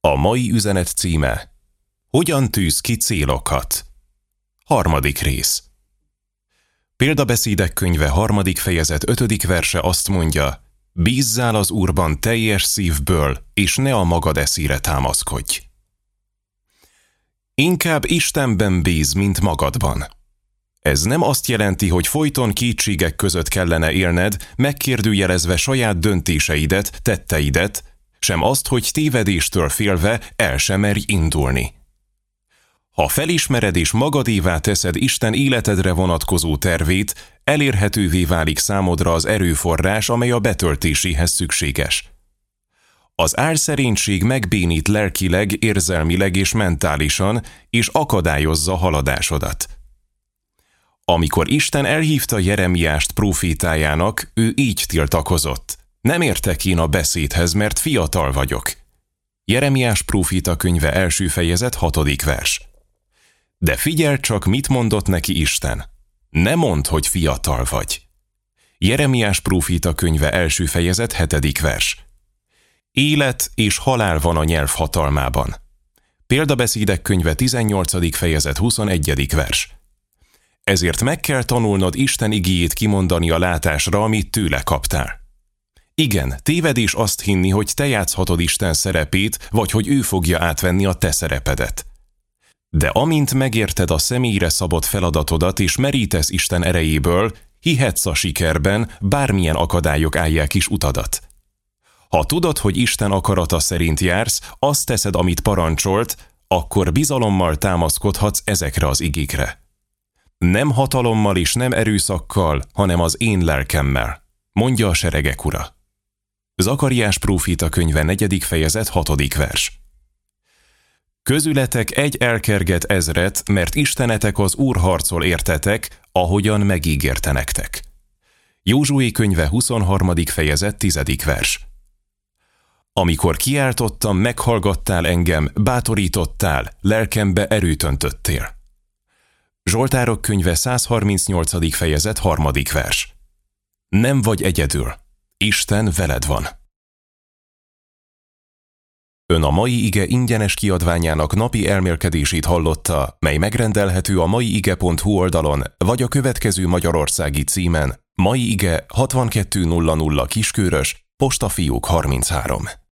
A mai üzenet címe: Hogyan tűz ki célokat? 3. rész. Példabeszédek könyve 3. fejezet 5. verse azt mondja: bízzál az Úrban teljes szívből, és ne a magad eszére támaszkodj. Inkább Istenben bíz, mint magadban. Ez nem azt jelenti, hogy folyton kétségek között kellene élned, megkérdőjelezve saját döntéseidet, tetteidet, sem azt, hogy tévedéstől félve el sem merj indulni. Ha felismered és magadévá teszed Isten életedre vonatkozó tervét, elérhetővé válik számodra az erőforrás, amely a betöltéséhez szükséges. Az álszerénység megbénít lelkileg, érzelmileg és mentálisan, és akadályozza haladásodat. Amikor Isten elhívta Jeremiást prófétájának, ő így tiltakozott: nem értek én a beszédhez, mert fiatal vagyok. Jeremiás próféta könyve 1. fejezet 6. vers. De figyeld csak, mit mondott neki Isten. Ne mondd, hogy fiatal vagy. Jeremiás próféta könyve 1. fejezet 7. vers. Élet és halál van a nyelv hatalmában. Példabeszédek könyve 18. fejezet 21. vers. Ezért meg kell tanulnod Isten igéjét kimondani a látásra, amit tőle kaptál. Igen, tévedés azt hinni, hogy te játszhatod Isten szerepét, vagy hogy ő fogja átvenni a te szerepedet. De amint megérted a személyre szabott feladatodat és merítesz Isten erejéből, hihetsz a sikerben, bármilyen akadályok állják is utadat. Ha tudod, hogy Isten akarata szerint jársz, azt teszed, amit parancsolt, akkor bizalommal támaszkodhatsz ezekre az igékre. Nem hatalommal és nem erőszakkal, hanem az én lelkemmel, mondja a seregek Ura. Zakariás próféta könyve 4. fejezet 6. vers. Közületek egy elkerget ezret, mert Istenetek az Úr harcol értetek, ahogyan megígérte nektek. Józsué könyve 23. fejezet 10. vers. Amikor kiáltottam, meghallgattál engem, bátorítottál, lelkembe erőt öntöttél. Zsoltárok könyve 138. fejezet 3. vers. Nem vagy egyedül, Isten veled van. Ön a mai ige ingyenes kiadványának napi elmélkedését hallotta, mely megrendelhető a maiige.hu oldalon, vagy a következő magyarországi címen: Mai Ige 6200 Kiskörös, Postafiók 33.